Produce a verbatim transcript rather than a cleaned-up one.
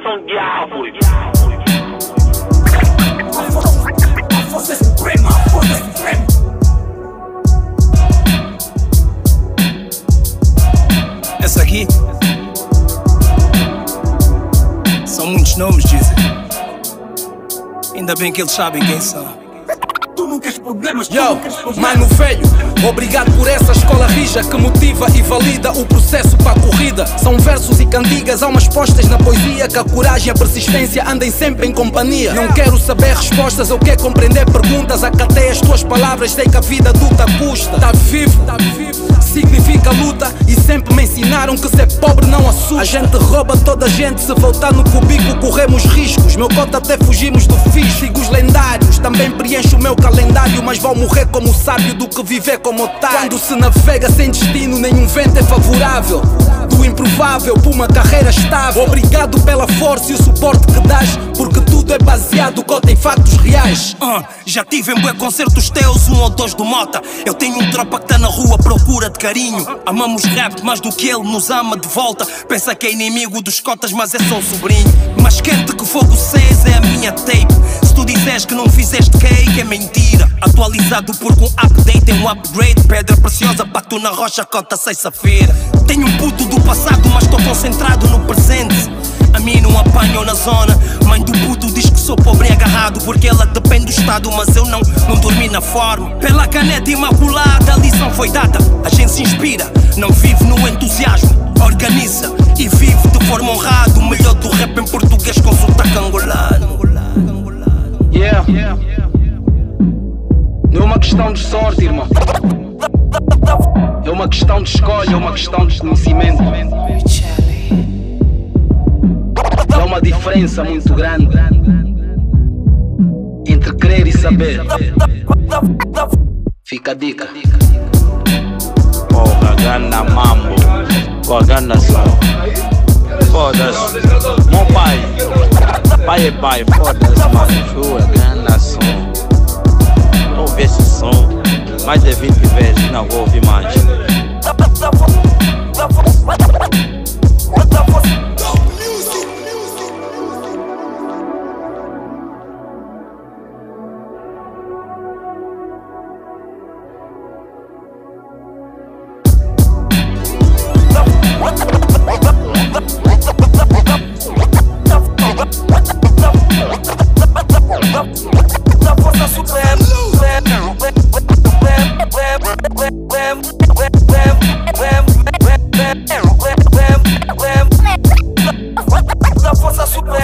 são diabos. A força é suprema, a força é suprema. Essa aqui são muitos nomes, dizem. Ainda bem que eles sabem quem são. Tu não queres problemas, tu Yo, não queres problemas. mano velho, obrigado por essa escola rija que motiva e valida o processo para a corrida. São versos e cantigas, almas postas na poesia, que a coragem e a persistência andem sempre em companhia. Não quero saber respostas, eu quero compreender perguntas. Acatei as tuas palavras, sei que a vida adulta custa. Tá vivo, tá vivo, significa luta. E sempre me ensinaram que ser pobre não assusta. A gente rouba toda a gente, se voltar no cubículo corremos riscos. Meu cota até fugimos do fixe. Sigo os lendários, também preencho o meu calendário, mas vou morrer como sábio do que viver como otário. Quando se navega sem destino, nenhum vento é favorável. Do improvável por uma carreira estável. Obrigado pela força e o suporte que dás, porque tudo é baseado cota em factos reais. uh, Já tive em bué concertos teus, um ou dois do Mota. Eu tenho um tropa que tá na rua à procura de carinho. Amamos rap mais do que ele nos ama de volta. Pensa que é inimigo dos cotas, mas é só um sobrinho. Mais quente que fogo seis é a minha tape. Se tu disseres que não fizeste cake é mentira. Atualizado porque um update é um upgrade. Pedra preciosa, bato na rocha, cota sexta-feira. Tenho um puto do passado, mas estou concentrado no presente. A mim não apanham na zona. Mãe do puto diz que sou pobre e agarrado, porque ela depende do estado, mas eu não, não dormi na forma. Pela caneta imaculada a lição foi dada. A gente se inspira, não vive no entusiasmo. Organiza e vive de forma honrada. O melhor do rap em português com sotaque angolano. Yeah, não é uma questão de sorte, irmão. É uma questão de escolha, é uma questão de conhecimento. É uma diferença muito grande entre crer e saber. Fica a dica. Porra, ganda mambo, porra, ganda som. Foda-se, meu pai, pai é pai, foda-se, mano, jura, ganda som. Não ouvi esse som, mais de vinte vezes, não vou ouvir mais. Da força suprema.